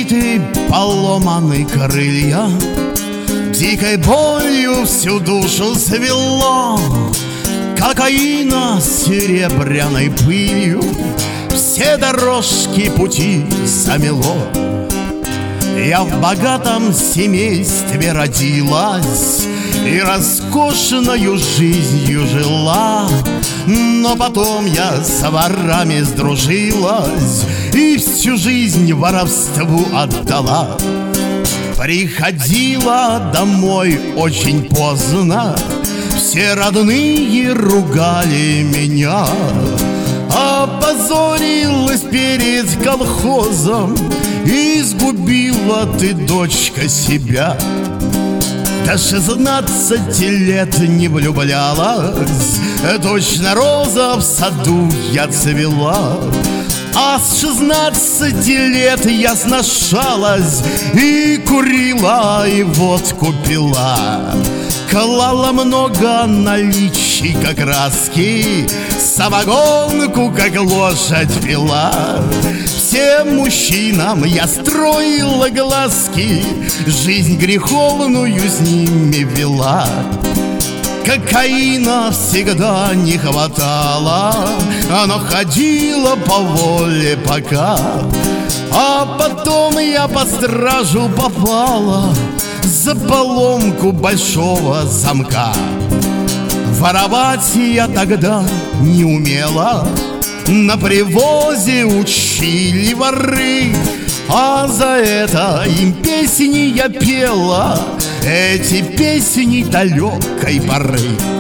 разбиты, поломаны крылья, дикой болью всю душу свело. Кокаина серебряной пылью все дорожки пути замело. Я в богатом семействе родилась и роскошною жизнью жила, но потом я с ворами сдружилась и всю жизнь воровству отдала. Приходила домой очень поздно, все родные ругали меня. Опозорилась перед колхозом, и сгубила ты, дочка, себя. До 16 лет не влюблялась, точно роза в саду я цвела. А с 16 лет я сношалась и курила, и водку пила. Клала много наличий, как краски, самогонку, как лошадь пила. Всем мужчинам я строила глазки, жизнь греховную с ними вела. Кокаина всегда не хватало, оно ходило по воле пока. А потом я под стражу попала за поломку большого замка. Воровать я тогда не умела, на привозе учили воры, а за это им песни я пела, эти песни далекой поры.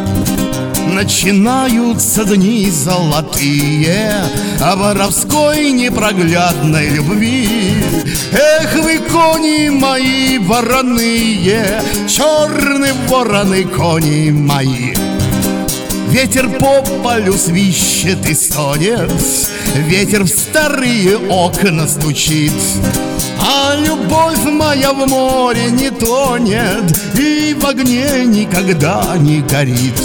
Начинаются дни золотые воровской непроглядной любви. Эх вы, кони мои вороные, черные вороны, кони мои. Ветер по полю свищет и стонет, ветер в старые окна стучит. А любовь моя в море не тонет и в огне никогда не горит.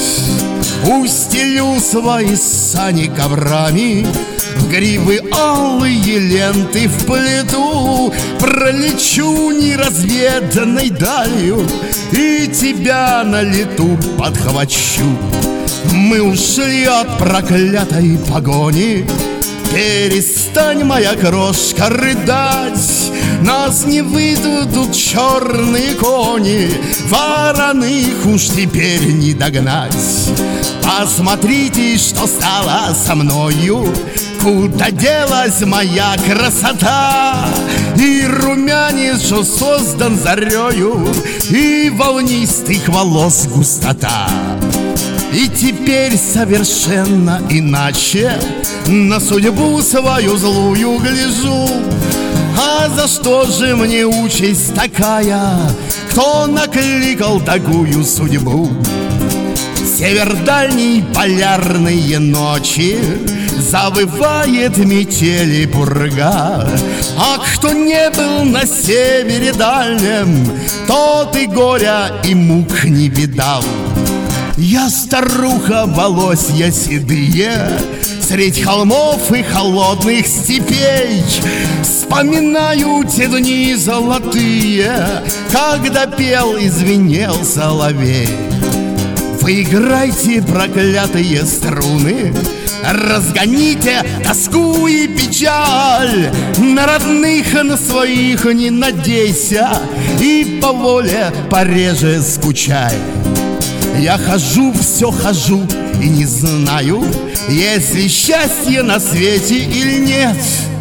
Устелю свои сани коврами, в гривы алые ленты вплету, пролечу неразведанной далью и тебя на лету подхвачу. Мы ушли от проклятой погони, перестань, моя крошка, рыдать. Нас не выйдут черные кони, вороных уж теперь не догнать. Посмотрите, что стало со мною, куда делась моя красота. И румянец, что создан зарею, и волнистых волос густота. И теперь совершенно иначе на судьбу свою злую гляжу. А за что же мне участь такая, кто накликал такую судьбу? Север дальний, полярные ночи, завывает метель и пурга. А кто не был на севере дальнем, тот и горя, и мук не видал. Я старуха, волосья седые, средь холмов и холодных степей вспоминаю те дни золотые, когда пел и звенел соловей. Вы играйте, проклятые струны, разгоните тоску и печаль. На родных, на своих не надейся, и по воле пореже скучай. Я хожу, все хожу и не знаю, есть ли счастье на свете или нет.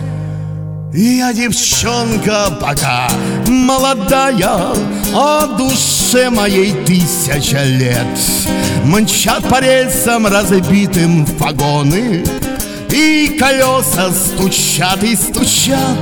Я девчонка пока молодая, а душе моей 1000 лет. Мчат по рельсам разбитым вагоны, и колеса стучат и стучат.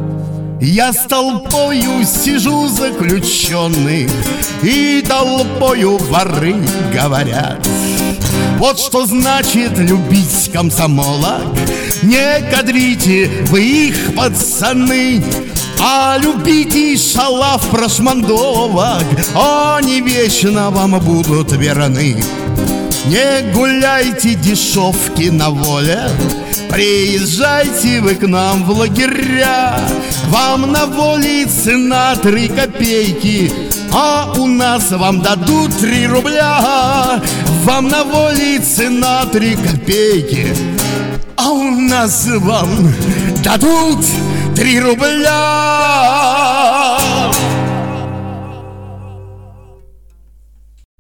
Я с толпою сижу заключенный, и толпою воры говорят. Вот что значит любить комсомолок. Не кадрите вы их, пацаны, а любите шалав прошмандовок, они вечно вам будут верны. Не гуляйте дешевки на воле, приезжайте вы к нам в лагеря. Вам на воле цена 3 копейки, а у нас вам дадут 3 рубля. Вам на воле цена 3 копейки, а у нас вам дадут 3 рубля.